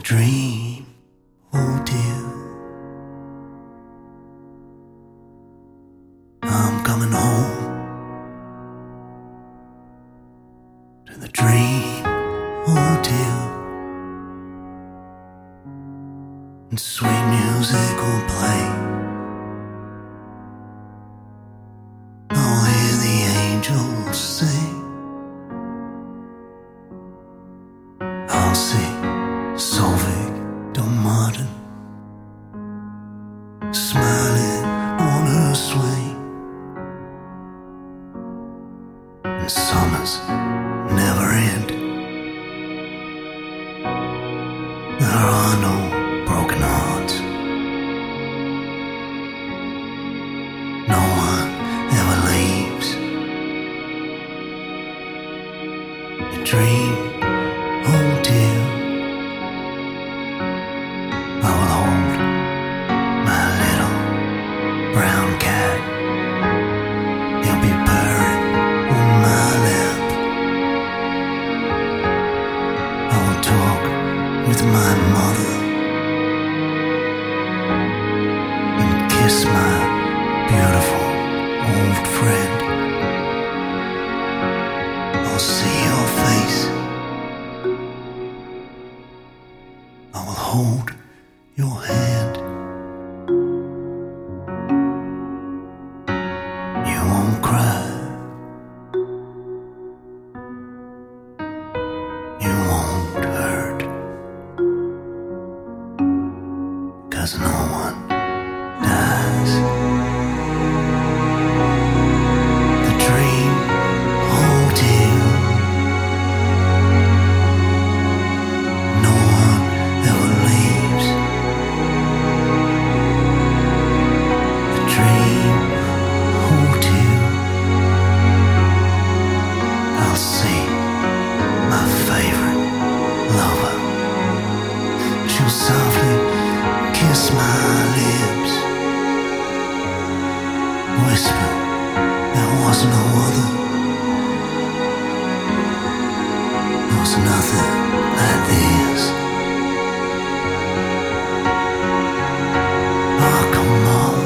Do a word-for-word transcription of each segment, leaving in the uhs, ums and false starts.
dream, oh dear, I'm coming home to the dream, oh dear, and sweet music will play. I'll hear the angels sing. I'll see Solveig Martin smiling on her swing, and summers never end. There are no broken hearts. No one ever leaves. The dream, oh dear, I will hold my little brown cat. He'll be purring on my lap. I will talk with my mother and kiss my beautiful old friend. I'll see your face. I will hold your hand. You won't cry. You won't hurt. 'Cause no one dies. The dream, oh dear, no one ever leaves. The dream, oh dear, I'll see my favorite lover. She'll softly kiss my lips, whisper there was no other. There was nothing like this. Oh, come on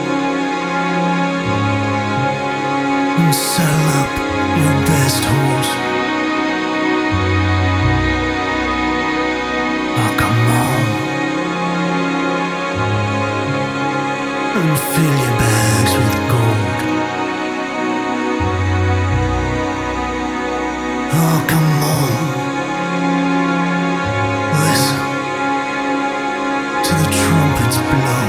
and saddle up your best horse. Oh, come on and fill your bags with gold. Oh, come on, listen to the trumpets blow.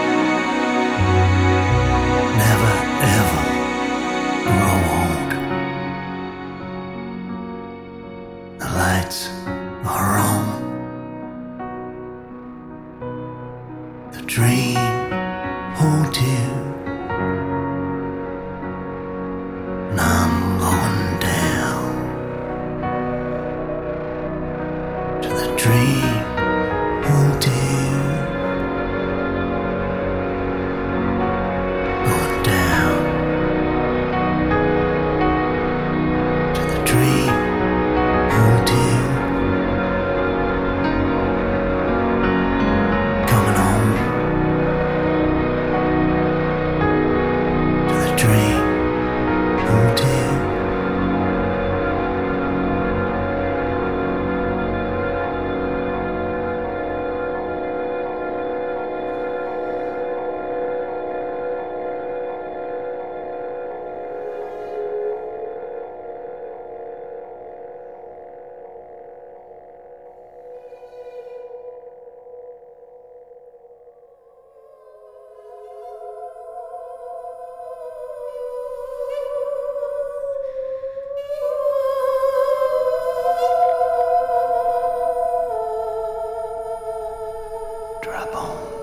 Never ever grow old. The lights are on. The dream, oh dear, and I'm going down to the dream, oh dear, going down to the dream, oh dear, coming home to the dream, oh dear. Drop on.